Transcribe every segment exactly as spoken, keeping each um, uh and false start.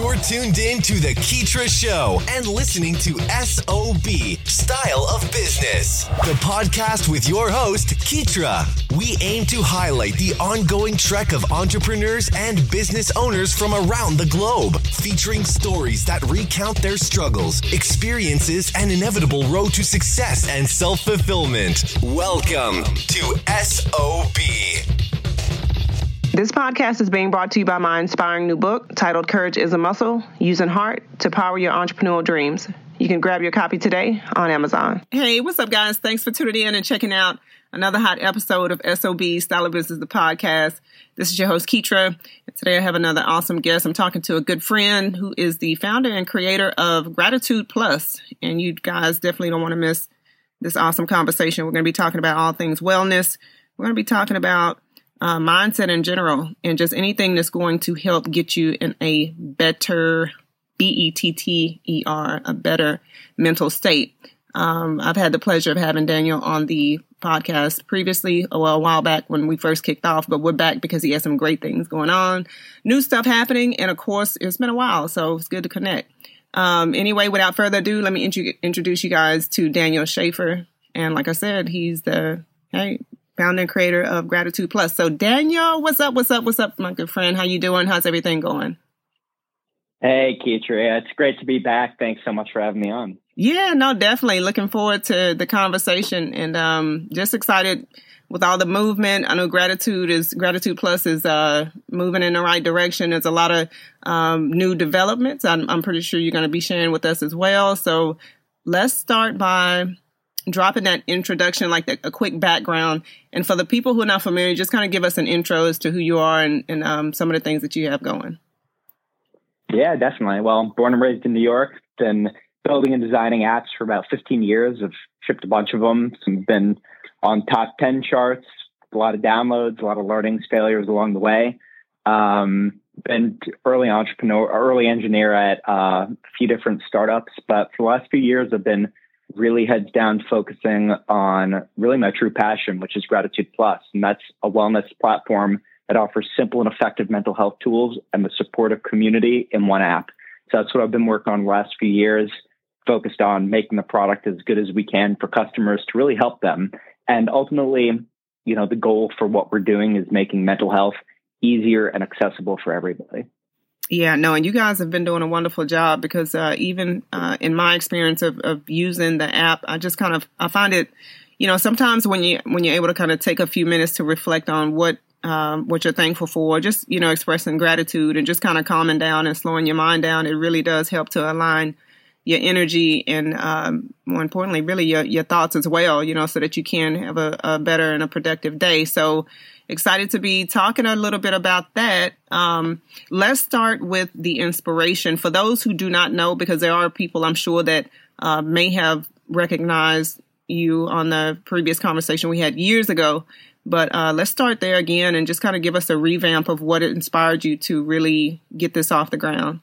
You're tuned in to The Keetra Show and listening to S O B, Style of Business, the podcast with your host, Keetra. We aim to highlight the ongoing trek of entrepreneurs and business owners from around the globe, featuring stories that recount their struggles, experiences, and inevitable road to success and self-fulfillment. Welcome to S O B. This podcast is being brought to you by my inspiring new book titled Courage is a Muscle, Using Heart to Power Your Entrepreneurial Dreams. You can grab your copy today on Amazon. Hey, what's up, guys? Thanks for tuning in and checking out another hot episode of S O B, Style of Business, the podcast. This is your host, Keetra. And today I have another awesome guest. I'm talking to a good friend who is the founder and creator of Gratitude Plus. And you guys definitely don't want to miss this awesome conversation. We're going to be talking about all things wellness. We're going to be talking about Uh, mindset in general, and just anything that's going to help get you in a better, B E T T E R, a better mental state. Um, I've had the pleasure of having Daniel on the podcast previously, well, a while back when we first kicked off, but we're back because he has some great things going on, new stuff happening, and of course, it's been a while, so it's good to connect. Um, anyway, without further ado, let me int- introduce you guys to Daniel Schaefer. And like I said, he's the, hey, founder and creator of Gratitude Plus. So Daniel, what's up? What's up? What's up, my good friend? How you doing? How's everything going? Hey, Keetra. It's great to be back. Thanks so much for having me on. Yeah, no, definitely. Looking forward to the conversation and um, just excited with all the movement. I know Gratitude is Gratitude Plus is uh, moving in the right direction. There's a lot of um, new developments. I'm, I'm pretty sure you're going to be sharing with us as well. So let's start by dropping that introduction, like the, a quick background. And for the people who are not familiar, just kind of give us an intro as to who you are and, and um, some of the things that you have going. Yeah, definitely. Well, I'm born and raised in New York. Been building and designing apps for about fifteen years. I've shipped a bunch of them. Some have been on top ten charts, a lot of downloads, a lot of learnings, failures along the way. Um, been early entrepreneur, early engineer at uh, a few different startups. But for the last few years, I've been really heads down focusing on really my true passion, which is Gratitude Plus. And that's a wellness platform that offers simple and effective mental health tools and the supportive community in one app. So that's what I've been working on the last few years, focused on making the product as good as we can for customers to really help them. And ultimately, you know, the goal for what we're doing is making mental health easier and accessible for everybody. Yeah, no, and you guys have been doing a wonderful job because uh, even uh, in my experience of, of using the app, I just kind of, I find it, you know, sometimes when you, when you're able to kind of take a few minutes to reflect on what, um, what you're thankful for, just, you know, expressing gratitude and just kind of calming down and slowing your mind down, it really does help to align your energy and um, more importantly, really your, your thoughts as well, you know, so that you can have a, a better and a productive day. So excited to be talking a little bit about that. Um, let's start with the inspiration. For those who do not know, because there are people I'm sure that uh, may have recognized you on the previous conversation we had years ago. But uh, let's start there again and just kind of give us a revamp of what inspired you to really get this off the ground.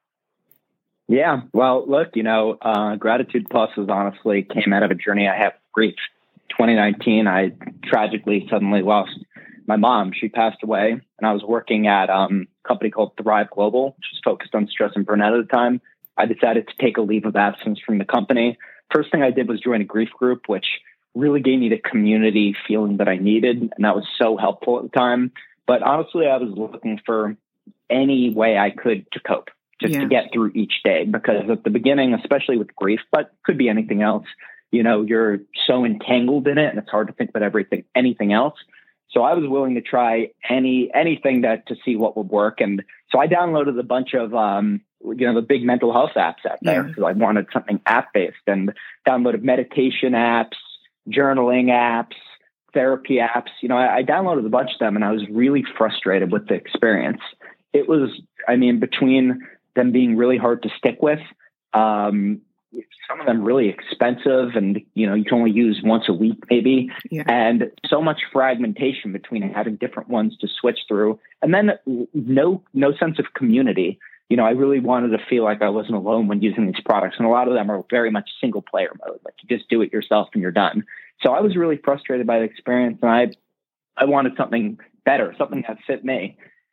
Yeah, well, look, you know, uh, Gratitude Plus was honestly came out of a journey I have grief. twenty nineteen, I tragically suddenly lost my mom. She passed away, and I was working at um, a company called Thrive Global, which was focused on stress and burnout at the time. I decided to take a leave of absence from the company. First thing I did was join a grief group, which really gave me the community feeling that I needed, and that was so helpful at the time. But honestly, I was looking for any way I could to cope, just yeah. to get through each day, because at the beginning, especially with grief, but could be anything else, you know, you're so entangled in it and it's hard to think about everything, anything else. So I was willing to try any, anything that to see what would work. And so I downloaded a bunch of, um, you know, the big mental health apps out there because yeah. I wanted something app based, and downloaded meditation apps, journaling apps, therapy apps. You know, I, I downloaded a bunch of them and I was really frustrated with the experience. It was, I mean, between them being really hard to stick with, um, some of them really expensive and, you know, you can only use once a week maybe. Yeah. And so much fragmentation between having different ones to switch through. And then no, no sense of community. You know, I really wanted to feel like I wasn't alone when using these products. And a lot of them are very much single player mode. Like you just do it yourself and you're done. So I was really frustrated by the experience, and I, I wanted something better, something that fit me.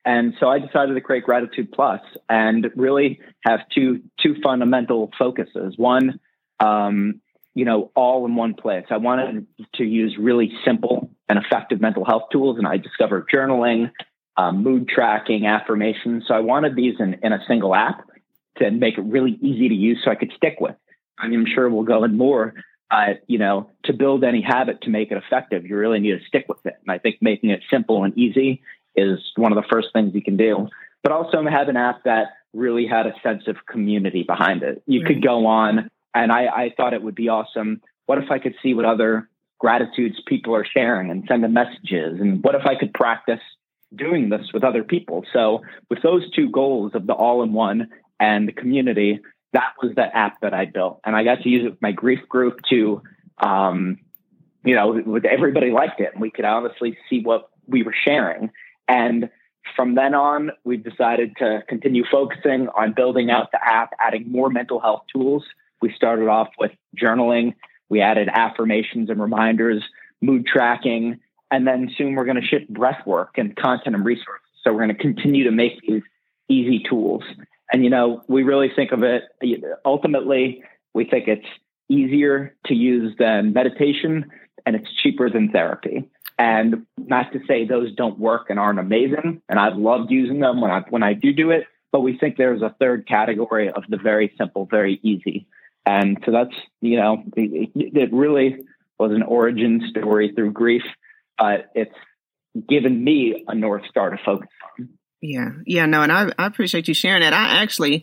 And so I decided to create Gratitude Plus and really have two two fundamental focuses. One, um, you know, all in one place. I wanted to use really simple and effective mental health tools, and I discovered journaling, um, mood tracking, affirmations. So I wanted these in, in a single app to make it really easy to use so I could stick with. I'm sure we'll go in more, uh, you know, to build any habit to make it effective, you really need to stick with it. And I think making it simple and easy is one of the first things you can do. But also have an app that really had a sense of community behind it. You mm-hmm. could go on, and I, I thought it would be awesome. What if I could see what other gratitudes people are sharing and send them messages? And what if I could practice doing this with other people? So with those two goals of the all-in-one and the community, that was the app that I built. And I got to use it with my grief group to, um, you know, with everybody liked it. And we could honestly see what we were sharing. And from then on, we've decided to continue focusing on building out the app, adding more mental health tools. We started off with journaling. We added affirmations and reminders, mood tracking, and then soon we're going to ship breath work and content and resources. So we're going to continue to make these easy tools. And, you know, we really think of it, ultimately, we think it's easier to use than meditation, and it's cheaper than therapy. And not to say those don't work and aren't amazing, and I've loved using them when I when I do do it, but we think there's a third category of the very simple, very easy. And so that's, you know, it, it really was an origin story through grief. Uh, it's given me a North Star to focus on. Yeah. Yeah. No, and I, I appreciate you sharing that. I actually,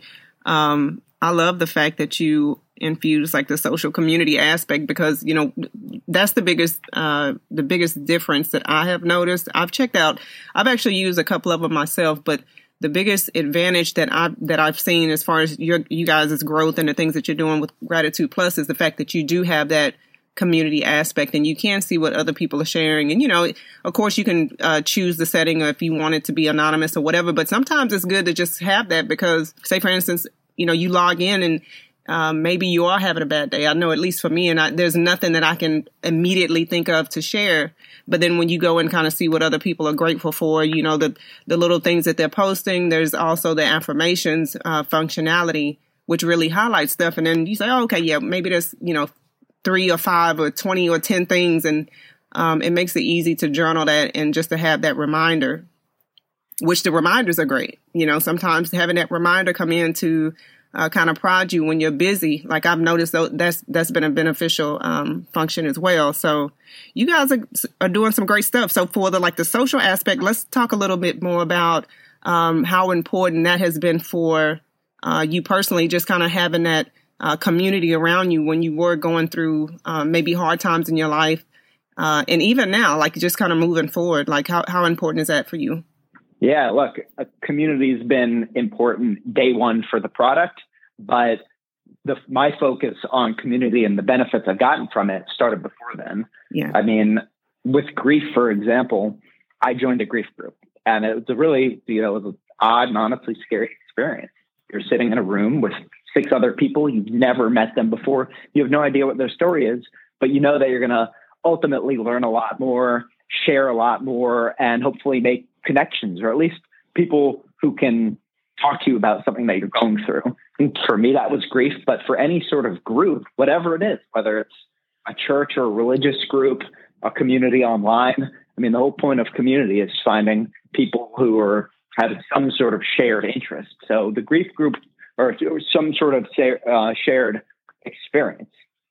um, I love the fact that you infuse like the social community aspect, because, you know, that's the biggest, uh, the biggest difference that I have noticed. I've checked out, I've actually used a couple of them myself, but the biggest advantage that I that I've seen as far as your you guys' growth and the things that you're doing with Gratitude Plus is the fact that you do have that community aspect, and you can see what other people are sharing. And, you know, of course, you can uh, choose the setting if you want it to be anonymous or whatever. But sometimes it's good to just have that, because, say, for instance, you know, you log in and um, maybe you are having a bad day. I know, at least for me, and I, there's nothing that I can immediately think of to share. But then when you go and kind of see what other people are grateful for, you know, the the little things that they're posting, there's also the affirmations uh, functionality, which really highlights stuff. And then you say, oh, okay, yeah, maybe there's, you know, three or five or twenty or ten things. And um, it makes it easy to journal that and just to have that reminder, which the reminders are great. You know, sometimes having that reminder come in to uh, kind of prod you when you're busy. Like I've noticed that that's, that's been a beneficial um, function as well. So you guys are, are doing some great stuff. So for the, like the social aspect, let's talk a little bit more about um, how important that has been for uh, you personally, just kind of having that Uh, community around you when you were going through uh, maybe hard times in your life. Uh, and even now, like just kind of moving forward, like how, how important is that for you? Yeah, look, a community has been important day one for the product, but the, my focus on community and the benefits I've gotten from it started before then. Yeah. I mean, with grief, for example, I joined a grief group, and it was a really, you know, it was an odd and honestly scary experience. You're sitting in a room with six other people. You've never met them before. You have no idea what their story is, but you know that you're going to ultimately learn a lot more, share a lot more, and hopefully make connections, or at least people who can talk to you about something that you're going through. And for me, that was grief, but for any sort of group, whatever it is, whether it's a church or a religious group, a community online, I mean, the whole point of community is finding people who are have some sort of shared interest. So the grief group, or some sort of uh, shared experience.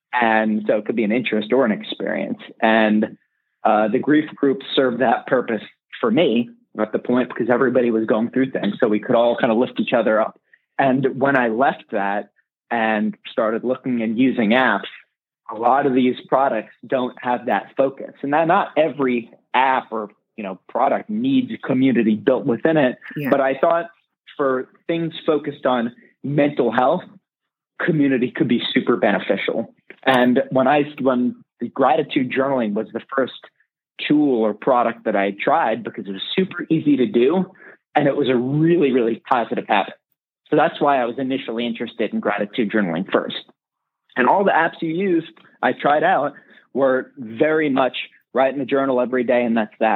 And so it could be an interest or an experience. And uh, the grief group served that purpose for me at the point, because everybody was going through things. So we could all kind of lift each other up. And when I left that and started looking and using apps, a lot of these products don't have that focus. And that not every app or, you know, product needs community built within it. Yeah. But I thought for things focused on mental health, community could be super beneficial. And when I, when the gratitude journaling was the first tool or product that I tried, because it was super easy to do, and it was a really, really positive habit. So that's why I was initially interested in gratitude journaling first. And all the apps you used, I tried out, were very much write in the journal every day, and that's that.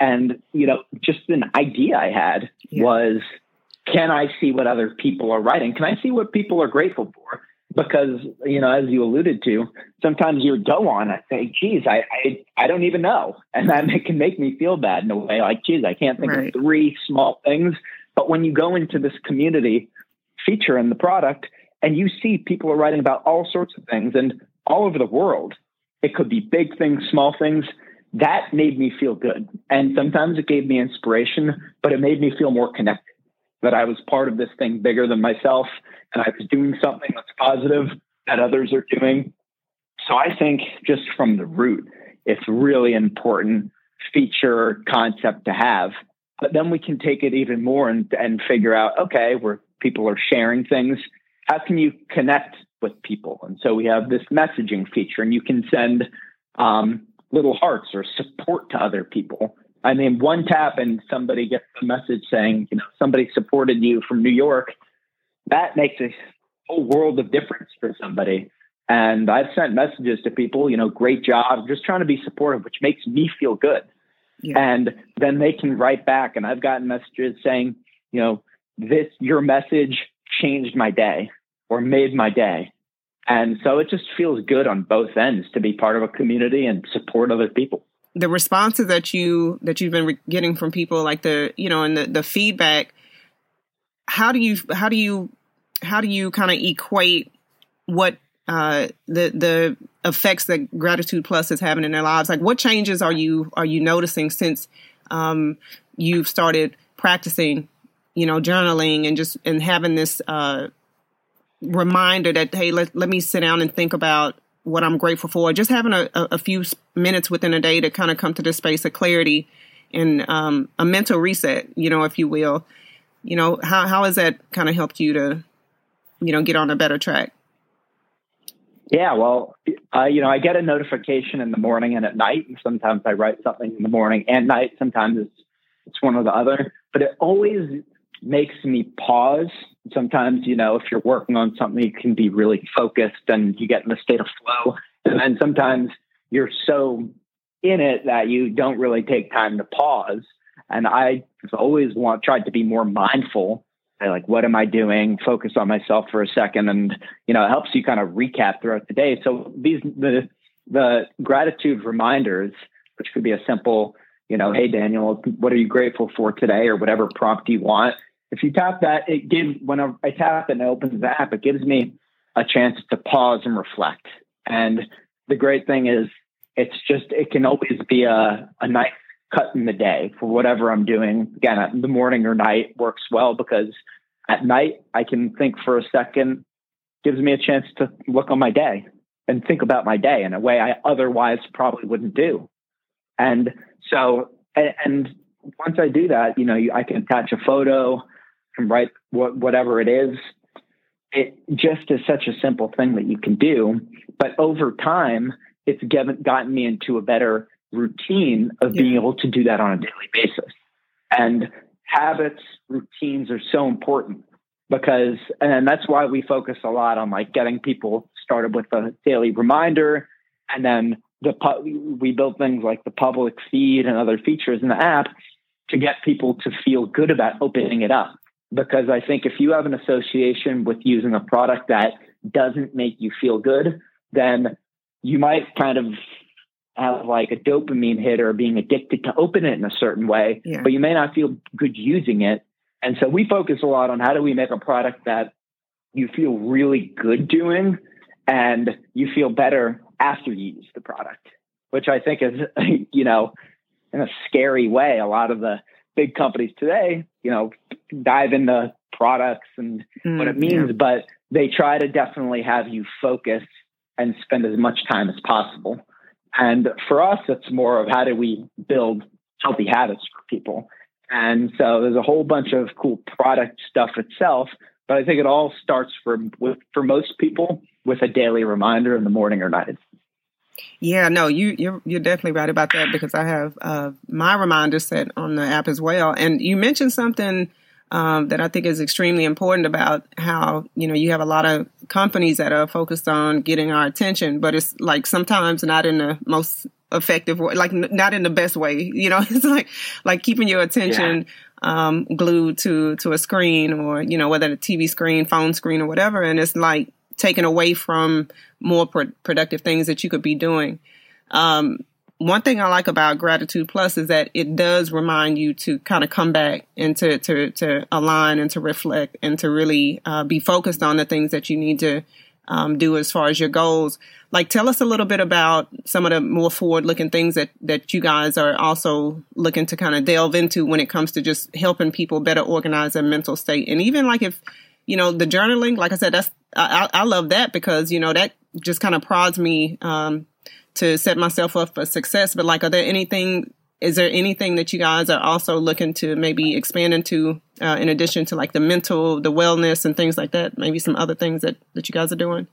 And, you know, just an idea I had yeah. was, can I see what other people are writing? Can I see what people are grateful for? Because, you know, as you alluded to, sometimes you go on, I think, geez, I, I, I don't even know. And that can make me feel bad in a way, like, geez, I can't think right. of three small things. But when you go into this community feature in the product and you see people are writing about all sorts of things and all over the world, it could be big things, small things, that made me feel good. And sometimes it gave me inspiration, but it made me feel more connected, that I was part of this thing bigger than myself, and I was doing something that's positive that others are doing. So I think just from the root, it's really important feature concept to have. But then we can take it even more and, and figure out, okay, where people are sharing things, how can you connect with people? And so we have this messaging feature, and you can send um, little hearts or support to other people. I mean, one tap and somebody gets a message saying, you know, somebody supported you from New York. That makes a whole world of difference for somebody. And I've sent messages to people, you know, great job, just trying to be supportive, which makes me feel good. Yeah. And then they can write back. And I've gotten messages saying, you know, this, your message changed my day or made my day. And so it just feels good on both ends to be part of a community and support other people. The responses that you that you've been re- getting from people, like the you know, and the, the feedback, how do you how do you how do you kind of equate what uh, the the effects that Gratitude Plus is having in their lives? Like, what changes are you are you noticing since um, you've started practicing, you know, journaling and just and having this uh, reminder that, hey, let let me sit down and think about what I'm grateful for, just having a, a few minutes within a day to kind of come to this space of clarity and um, a mental reset, you know, if you will. You know, how how has that kind of helped you to, you know, get on a better track? Yeah, well, uh, you know, I get a notification in the morning and at night, and sometimes I write something in the morning and night. Sometimes it's it's one or the other, but it always makes me pause. Sometimes, you know, if you're working on something, you can be really focused and you get in a state of flow. And then sometimes you're so in it that you don't really take time to pause. And I always want tried to be more mindful. I like, what am I doing? Focus on myself for a second. And, you know, it helps you kind of recap throughout the day. So these, the, the gratitude reminders, which could be a simple, you know, hey, Daniel, what are you grateful for today? Or whatever prompt you want. If you tap that, it gives, when I tap it and it opens the app, it gives me a chance to pause and reflect. And the great thing is it's just, it can always be a, a nice cut in the day for whatever I'm doing. Again, the morning or night works well because at night I can think for a second, gives me a chance to look on my day and think about my day in a way I otherwise probably wouldn't do. And so, and, and once I do that, you know, I can attach a photo and write what, whatever it is. It just is such a simple thing that you can do. But over time, it's given, gotten me into a better routine of yeah. being able to do that on a daily basis. And habits, routines are so important because, and that's why we focus a lot on like getting people started with a daily reminder. And then the we build things like the public feed and other features in the app to get people to feel good about opening it up. Because I think if you have an association with using a product that doesn't make you feel good, then you might kind of have like a dopamine hit or being addicted to open it in a certain way, yeah. but you may not feel good using it. And so we focus a lot on how do we make a product that you feel really good doing and you feel better after you use the product, which I think is, you know, in a scary way, a lot of the big companies today, you know, dive into products and mm, what it means, yeah. but they try to definitely have you focus and spend as much time as possible. And for us, it's more of how do we build healthy habits for people. And so there's a whole bunch of cool product stuff itself, but I think it all starts for, with, for most people with a daily reminder in the morning or night. Yeah, no, you, you're you're definitely right about that because I have uh, my reminder set on the app as well. And you mentioned something um, that I think is extremely important about how, you know, you have a lot of companies that are focused on getting our attention, but it's like sometimes not in the most effective, like not in the best way. You know, it's like like keeping your attention yeah. um, glued to to a screen, or you know, whether a T V screen, phone screen, or whatever, and it's like taken away from more pro- productive things that you could be doing. Um, one thing I like about Gratitude Plus is that it does remind you to kind of come back and to to, to align and to reflect and to really uh, be focused on the things that you need to um, do as far as your goals. Like, tell us a little bit about some of the more forward-looking things that, that you guys are also looking to kind of delve into when it comes to just helping people better organize their mental state. And even like if, you know, the journaling, like I said, that's I, I love that because, you know, that just kind of prods me um, to set myself up for success. But like, are there anything, is there anything that you guys are also looking to maybe expand into uh, in addition to like the mental, the wellness and things like that? Maybe some other things that, that you guys are doing?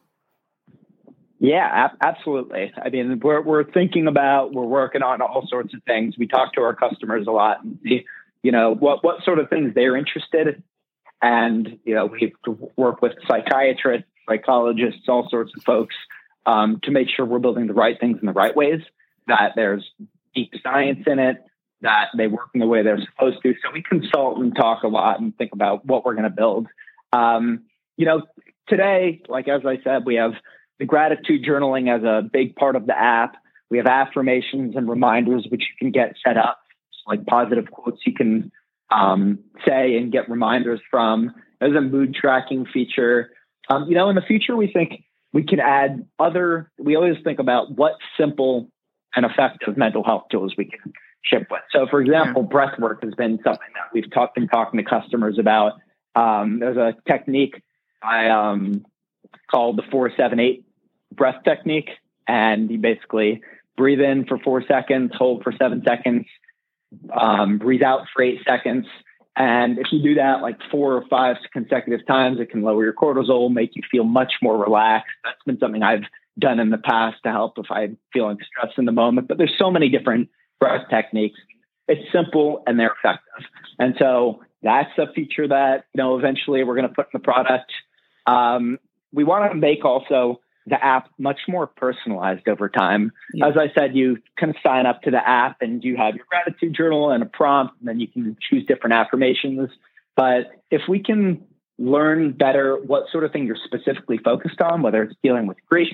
Yeah, ab- absolutely. I mean, we're we're thinking about, we're working on all sorts of things. We talk to our customers a lot and see, you know, what, what sort of things they're interested in. And, you know, we work with psychiatrists, psychologists, all sorts of folks um, to make sure we're building the right things in the right ways, that there's deep science in it, that they work in the way they're supposed to. So we consult and talk a lot and think about what we're going to build. Um, you know, today, like, as I said, we have the gratitude journaling as a big part of the app. We have affirmations and reminders, which you can get set up, like positive quotes you can um, say and get reminders from. There's a mood tracking feature. Um, you know, in the future, we think we can add other, we always think about what simple and effective mental health tools we can ship with. So, for example, yeah. breath work has been something that we've talked been talking to customers about. Um, there's a technique I um, called the four seven eight breath technique, and you basically breathe in for four seconds, hold for seven seconds, um, breathe out for eight seconds. And if you do that like four or five consecutive times, it can lower your cortisol, make you feel much more relaxed. That's been something I've done in the past to help if I'm feeling stressed in the moment. But there's so many different breath techniques. It's simple and they're effective. And so that's a feature that, you know, eventually we're going to put in the product. Um, we want to make also the app much more personalized over time. Yeah. As I said, you can sign up to the app and you have your gratitude journal and a prompt, and then you can choose different affirmations. But if we can learn better what sort of thing you're specifically focused on, whether it's dealing with grief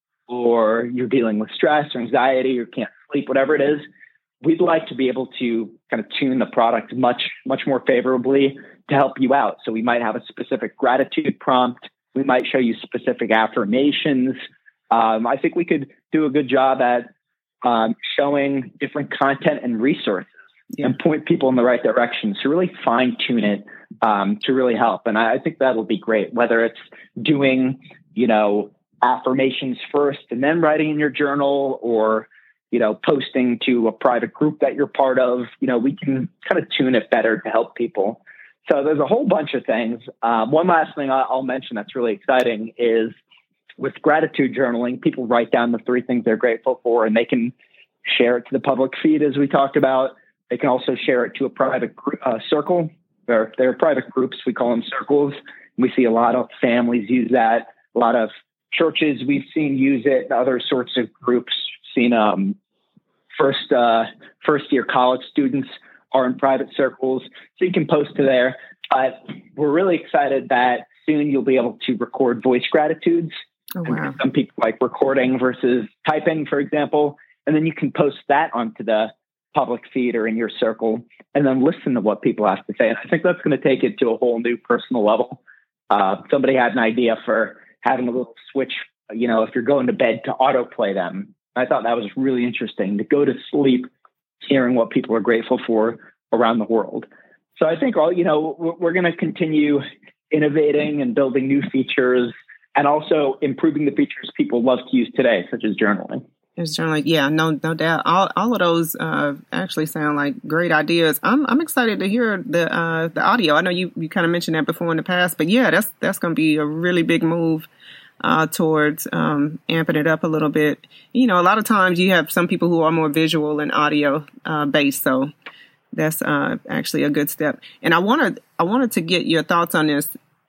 or you're dealing with stress or anxiety or can't sleep, whatever it is, we'd like to be able to kind of tune the product much, much more favorably to help you out. So we might have a specific gratitude prompt. We might show you specific affirmations. Um, I think we could do a good job at um, showing different content and resources yeah. and point people in the right direction to really fine tune it um, to really help. And I, I think that'll be great, whether it's doing, you know, affirmations first and then writing in your journal, or, you know, posting to a private group that you're part of. You know, we can kind of tune it better to help people. So there's a whole bunch of things. Um, one last thing I'll mention that's really exciting is with gratitude journaling, people write down the three things they're grateful for, and they can share it to the public feed, as we talked about. They can also share it to a private group, uh, circle. They're, they're private groups. We call them circles. We see a lot of families use that. A lot of churches we've seen use it. Other sorts of groups. Seen um, first uh, first year college students are in private circles, so you can post to there. But we're really excited that soon you'll be able to record voice gratitudes. Oh, wow. Some people like recording versus typing, for example, and then you can post that onto the public feed or in your circle and then listen to what people have to say. And I think that's going to take it to a whole new personal level. Uh, somebody had an idea for having a little switch, you know, if you're going to bed, to autoplay them. I thought that was really interesting, to go to sleep hearing what people are grateful for around the world. So I think all, you know, we're going to continue innovating and building new features, and also improving the features people love to use today, such as journaling. It's journaling, yeah, no, no doubt. All, all of those uh, actually sound like great ideas. I'm, I'm excited to hear the uh, the audio. I know you, you kind of mentioned that before in the past, but yeah, that's that's going to be a really big move uh, towards um, amping it up a little bit. You know, a lot of times you have some people who are more visual and audio uh, based, so that's uh, actually a good step. And I wanted I wanted to get your thoughts on this.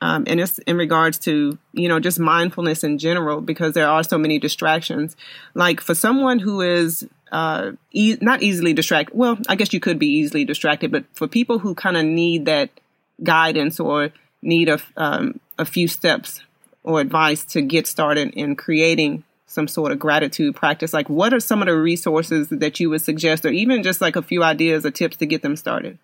Um, and it's in regards to, you know, just mindfulness in general, because there are so many distractions. Like for someone who is uh, e- not easily distracted, well, I guess you could be easily distracted, but for people who kind of need that guidance or need a, um, a few steps or advice to get started in creating some sort of gratitude practice, like what are some of the resources that you would suggest, or even just like a few ideas or tips to get them started?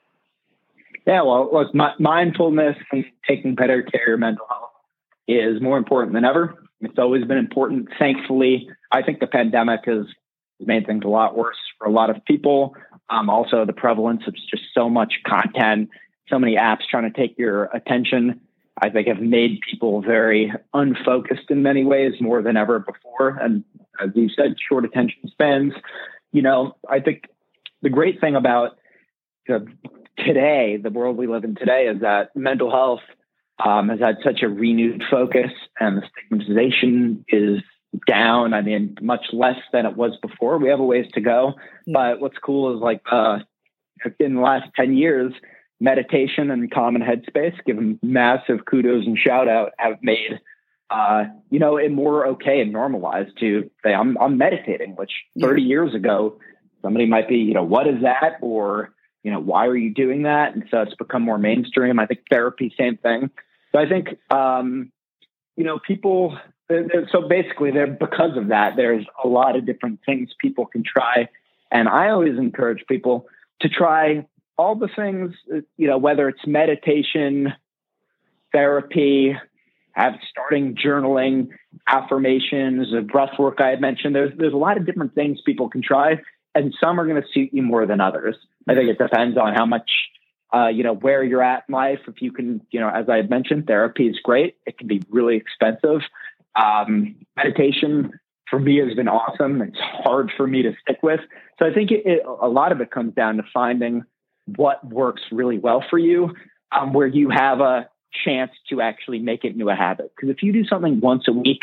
Yeah, well, look, mi- mindfulness and taking better care of your mental health is more important than ever. It's always been important. Thankfully, I think the pandemic has made things a lot worse for a lot of people. Um, also, the prevalence of just so much content, so many apps trying to take your attention, I think have made people very unfocused in many ways more than ever before. And as you said, short attention spans. You know, I think the great thing about you know, today, the world we live in today, is that mental health um, has had such a renewed focus, and the stigmatization is down. I mean, much less than it was before. We have a ways to go. Yeah. But what's cool is like uh, in the last ten years, meditation and Calm and Headspace, give them massive kudos and shout out, have made, uh, you know, it more okay and normalized to say, I'm, I'm meditating, which thirty yeah. years ago, somebody might be, you know, what is that? Or, you know, why are you doing that? And so it's become more mainstream. I think therapy, same thing. So I think, um, you know, people, they're, they're, so basically there, because of that, there's a lot of different things people can try. And I always encourage people to try all the things, you know, whether it's meditation, therapy, have starting journaling, affirmations, breath work I had mentioned. There's, there's a lot of different things people can try, and some are going to suit you more than others. I think it depends on how much, uh, you know, where you're at in life. If you can, you know, as I had mentioned, therapy is great. It can be really expensive. Um, meditation for me has been awesome. It's hard for me to stick with. So I think it, it, a lot of it comes down to finding what works really well for you, um, where you have a chance to actually make it into a habit. Because if you do something once a week,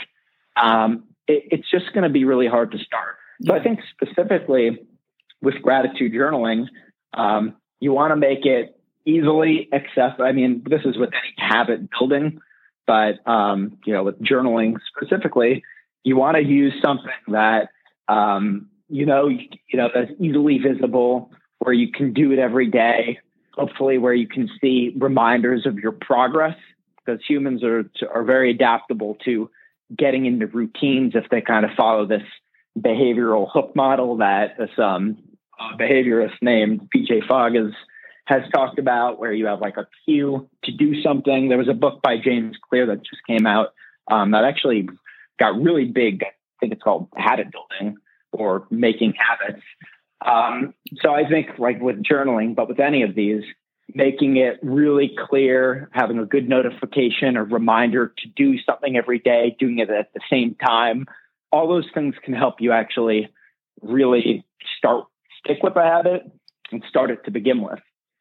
um, it, it's just going to be really hard to start. So I think specifically with gratitude journaling, um, you want to make it easily accessible. I mean, this is with any habit building, but, um, you know, with journaling specifically, you want to use something that, um, you know, you, you know, that's easily visible, where you can do it every day, hopefully where you can see reminders of your progress, because humans are, are very adaptable to getting into routines if they kind of follow this behavioral hook model that this um, uh, behaviorist named P J Fogg has, has talked about, where you have like a cue to do something. There was a book by James Clear that just came out um, that actually got really big. I think it's called Habit Building or Making Habits. Um, so I think like with journaling, but with any of these, making it really clear, having a good notification or reminder to do something every day, doing it at the same time, all those things can help you actually really start, stick with a habit and start it to begin with.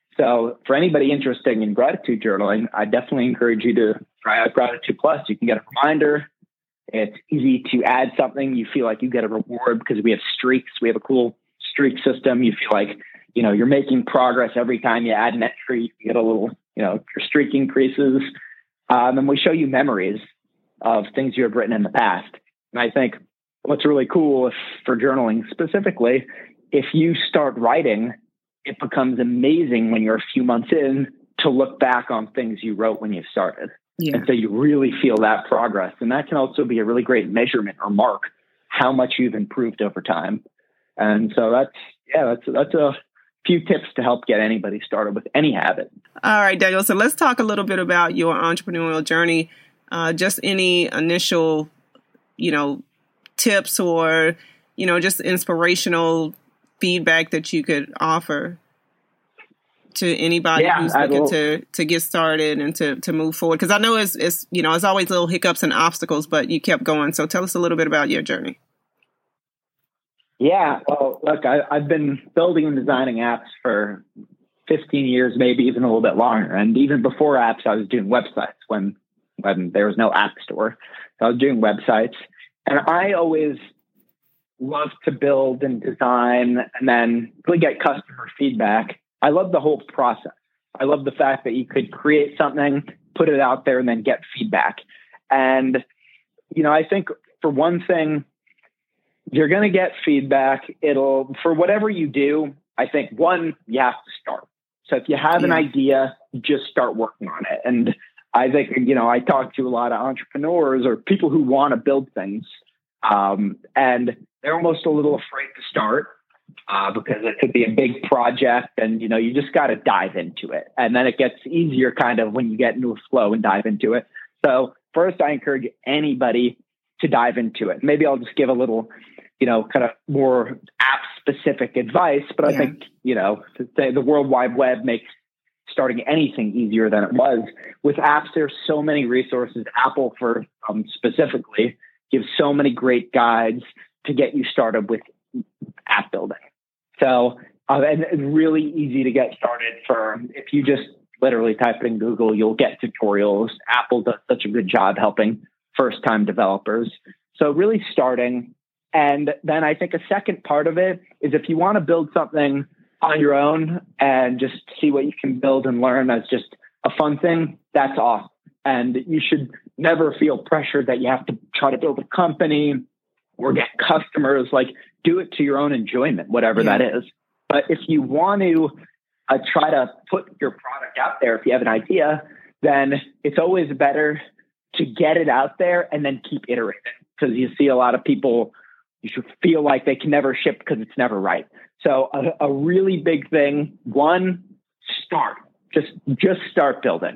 So for anybody interested in gratitude journaling, I definitely encourage you to try out Gratitude Plus. You can get a reminder. It's easy to add something. You feel like you get a reward because we have streaks. We have a cool streak system. You feel like, you know, you're making progress every time you add an entry. You get a little, you know, your streak increases. Um, and we show you memories of things you have written in the past. And I think what's really cool if, for journaling specifically, if you start writing, it becomes amazing when you're a few months in to look back on things you wrote when you started. Yeah. And so you really feel that progress. And that can also be a really great measurement or mark how much you've improved over time. And so that's, yeah, that's, that's a few tips to help get anybody started with any habit. All right, Daniel. So let's talk a little bit about your entrepreneurial journey. Uh, just any initial, you know, tips or, you know, just inspirational feedback that you could offer to anybody yeah, who's looking to, to get started and to, to move forward. Because I know it's, it's, you know, it's always little hiccups and obstacles, but you kept going. So tell us a little bit about your journey. Yeah, well, look, I, I've been building and designing apps for fifteen years, maybe even a little bit longer. And even before apps, I was doing websites when, when there was no app store. So I was doing websites. And I always love to build and design and then really get customer feedback. I love the whole process. I love the fact that you could create something put it out there and then get feedback. And, you know, I think for one thing, you're going to get feedback. It'll, for whatever you do, I think one, you have to start. So if you have yeah. an idea, just start working on it. And I think, you know, I talk to a lot of entrepreneurs or people who want to build things, um, and they're almost a little afraid to start uh, because it could be a big project, and, you know, you just got to dive into it. And then it gets easier kind of when you get into a flow and dive into it. So first, I encourage anybody to dive into it. Maybe I'll just give a little, you know, kind of more app specific advice, but yeah. I think, you know, the World Wide Web makes starting anything easier than it was. With apps, there's so many resources. Apple, for um, specifically, gives so many great guides to get you started with app building. So, uh, and it's really easy to get started. For if you just literally type it in Google, you'll get tutorials. Apple does such a good job helping first-time developers. So really starting. And then I think a second part of it is if you want to build something on your own and just see what you can build and learn as just a fun thing, that's awesome. And you should never feel pressured that you have to try to build a company or get customers. Like, do it to your own enjoyment, whatever yeah. that is. But if you want to uh, try to put your product out there, if you have an idea, then it's always better to get it out there and then keep iterating. Because you see a lot of people, you should feel like they can never ship because it's never right. So a, a really big thing, one, start. Just just start building.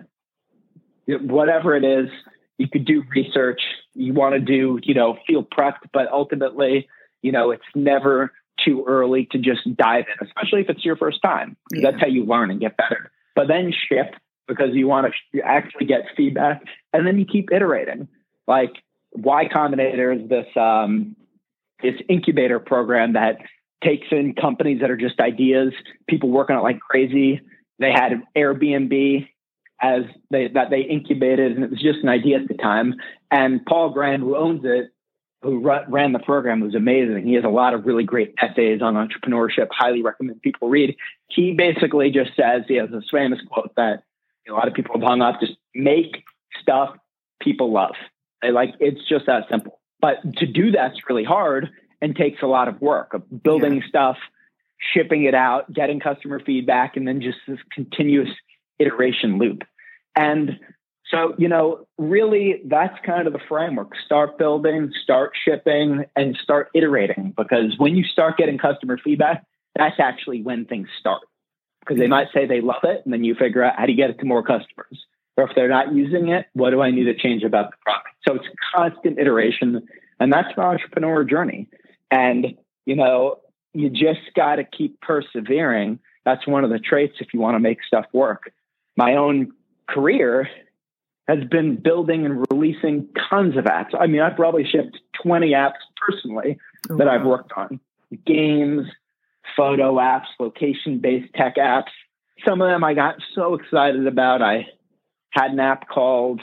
Whatever it is, you could do research. You want to do, you know, feel prepped, but ultimately, you know, it's never too early to just dive in, especially if it's your first time. Yeah. That's how you learn and get better. But then ship, because you want to actually get feedback, and then you keep iterating. Like Y Combinator is this um, this incubator program that takes in companies that are just ideas, people working on it like crazy. They had Airbnb as they that they incubated, and it was just an idea at the time. And Paul Grand, who owns it, who ran the program, was amazing. He has a lot of really great essays on entrepreneurship. Highly recommend people read. He basically just says, he has this famous quote that a lot of people have hung up: just make stuff people love. They like, it's just that simple. But to do that's really hard and takes a lot of work of building yeah. stuff, shipping it out, getting customer feedback, and then just this continuous iteration loop. And so, you know, really that's kind of the framework. Start building, start shipping, and start iterating. Because when you start getting customer feedback, that's actually when things start. Because they might say they love it, and then you figure out how to get it to more customers. Or if they're not using it, what do I need to change about the product? So it's constant iteration, and that's the entrepreneur journey. And, you know, you just got to keep persevering. That's one of the traits if you want to make stuff work. My own career has been building and releasing tons of apps. I mean, I've probably shipped twenty apps personally oh, that wow. I've worked on. Games, photo apps, location-based tech apps. Some of them I got so excited about. I had an app called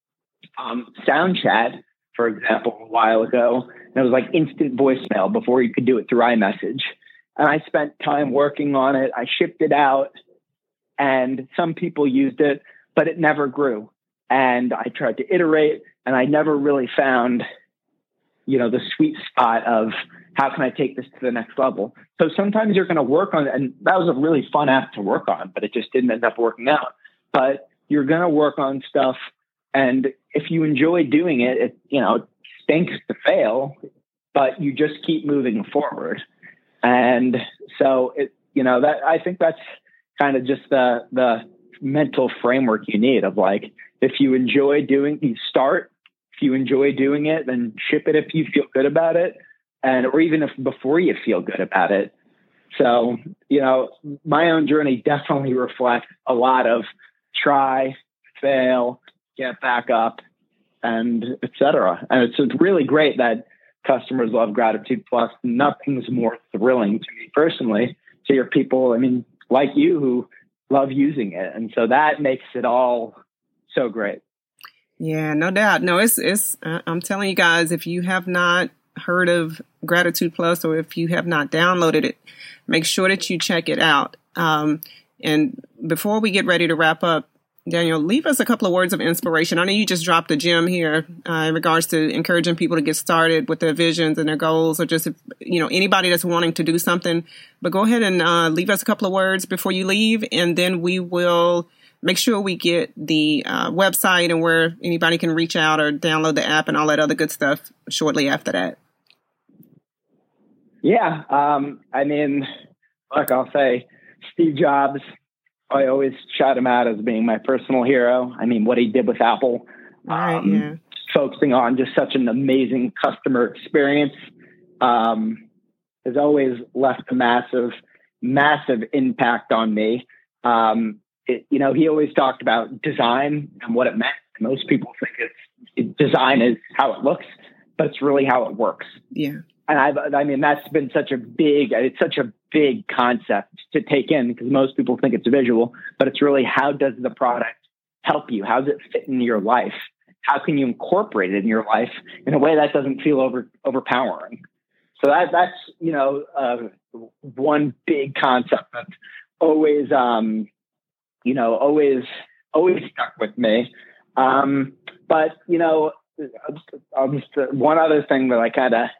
um, SoundChat, for example, a while ago. And it was like instant voicemail before you could do it through iMessage. And I spent time working on it. I shipped it out, and some people used it, but it never grew. And I tried to iterate, and I never really found, you know, the sweet spot of how can I take this to the next level. So sometimes you're going to work on it, and that was a really fun app to work on, but it just didn't end up working out. But you're going to work on stuff, and if you enjoy doing it, it, you know, it stinks to fail, but you just keep moving forward. And so, it, you know, that I think that's kind of just the the mental framework you need of like, if you enjoy doing, you start. If you enjoy doing it, then ship it if you feel good about it, and or even if before you feel good about it. So, you know, my own journey definitely reflects a lot of try, fail, get back up, and et cetera. And it's, it's really great that customers love Gratitude Plus. Nothing's more thrilling to me personally to hear people, I mean, like you, who love using it. And so that makes it all so great. Yeah, no doubt. No, it's, it's, I'm telling you guys, if you have not heard of Gratitude Plus, or if you have not downloaded it, make sure that you check it out. Um, and before we get ready to wrap up, Daniel, leave us a couple of words of inspiration. I know you just dropped a gem here uh, in regards to encouraging people to get started with their visions and their goals, or just, you know, anybody that's wanting to do something. But go ahead and uh, leave us a couple of words before you leave, and then we will make sure we get the uh, website and where anybody can reach out or download the app and all that other good stuff shortly after that. Yeah. Um, I mean, like I'll say, Steve Jobs, I always shout him out as being my personal hero. I mean, what he did with Apple, right, um, yeah. focusing on just such an amazing customer experience, um, has always left a massive, massive impact on me. Um, it, you know, he always talked about design and what it meant. Most people think it's it, design is how it looks, but it's really how it works. Yeah. And I've, I mean, that's been such a big, it's such a big concept to take in, because most people think it's visual, but it's really, how does the product help you? How does it fit into your life? How can you incorporate it in your life in a way that doesn't feel over overpowering? So that that's, you know, uh, one big concept that's always, um, you know, always, always stuck with me. Um, but, you know, I'll just, uh, one other thing that I kind of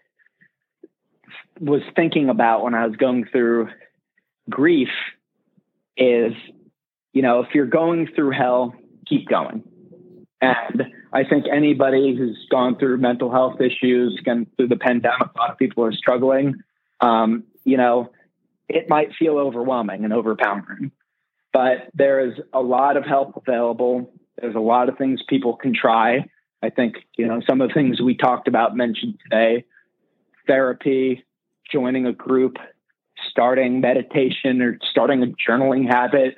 was thinking about when I was going through grief is, you know, if you're going through hell, keep going. And I think anybody who's gone through mental health issues, gone through the pandemic, a lot of people are struggling. Um, you know, it might feel overwhelming and overpowering, but there is a lot of help available. There's a lot of things people can try. I think, you know, some of the things we talked about, mentioned today, therapy, joining a group, starting meditation, or starting a journaling habit.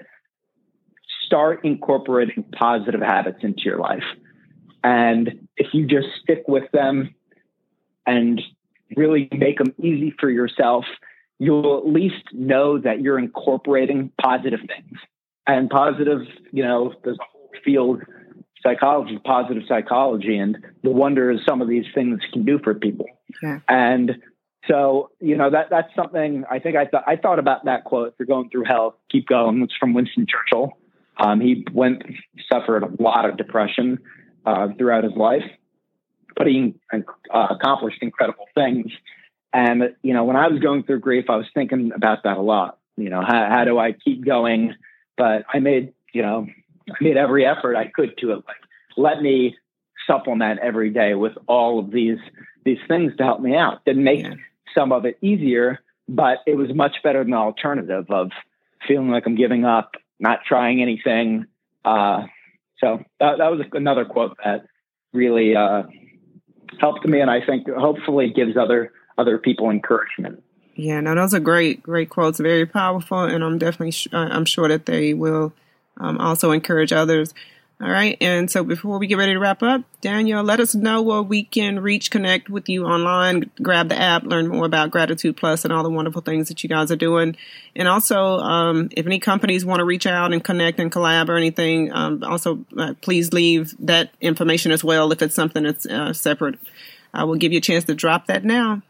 Start incorporating positive habits into your life. And if you just stick with them and really make them easy for yourself, you'll at least know that you're incorporating positive things. And positive, you know, there's a whole field, psychology, positive psychology, and the wonders some of these things can do for people. Yeah. And so, you know, that that's something I think I thought, I thought about that quote, if you're going through hell, keep going. It's from Winston Churchill. Um, he went, suffered a lot of depression uh, throughout his life, but he uh, accomplished incredible things. And, you know, when I was going through grief, I was thinking about that a lot. You know, how, how do I keep going? But I made, you know, I made every effort I could to it. Like, let me supplement every day with all of these, these things to help me out. Didn't make yeah. some of it easier, but it was much better than the alternative of feeling like I'm giving up, not trying anything. Uh, so that, that was another quote that really uh, helped me. And I think hopefully gives other, other people encouragement. Yeah, no, those are great, great quotes, very powerful. And I'm definitely, sh- I'm sure that they will um, also encourage others. All right. And so before we get ready to wrap up, Daniel, let us know where we can reach, connect with you online, grab the app, learn more about Gratitude Plus and all the wonderful things that you guys are doing. And also, um, if any companies want to reach out and connect and collab or anything, um, also uh, please leave that information as well. If it's something that's uh, separate, I will give you a chance to drop that now.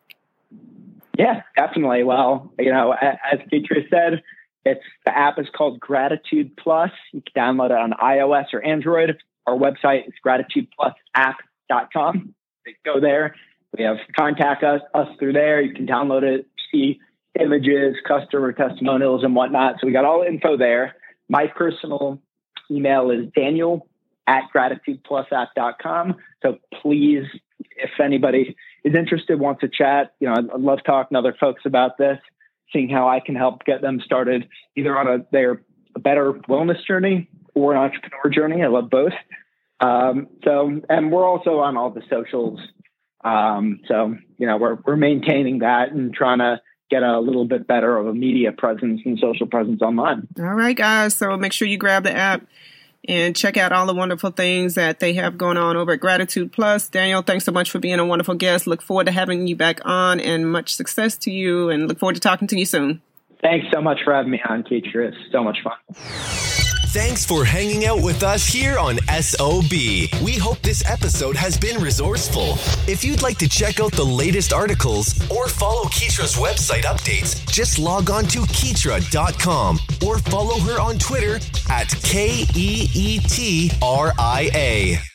Yeah, definitely. Well, you know, as Keitra said, It's the app is called Gratitude Plus. You can download it on iOS or Android. Our website is gratitude plus app dot com. Go there. We have contact us, us through there. You can download it, see images, customer testimonials, and whatnot. So we got all the info there. My personal email is Daniel at gratitude plus app dot com. So please, if anybody is interested, wants to chat, you know, I'd, I'd love talking to other folks about this, seeing how I can help get them started either on a their a better wellness journey or an entrepreneur journey. I love both. Um, so, and we're also on all the socials. Um, so, you know, we're, we're maintaining that and trying to get a little bit better of a media presence and social presence online. All right, guys. So make sure you grab the app and check out all the wonderful things that they have going on over at Gratitude Plus. Daniel, thanks so much for being a wonderful guest. Look forward to having you back on, and much success to you, and look forward to talking to you soon. Thanks so much for having me on, Keitra. It's so much fun. Thanks for hanging out with us here on S O B. We hope this episode has been resourceful. If you'd like to check out the latest articles or follow Keetra's website updates, just log on to Keetra dot com or follow her on Twitter at K E E T R I A.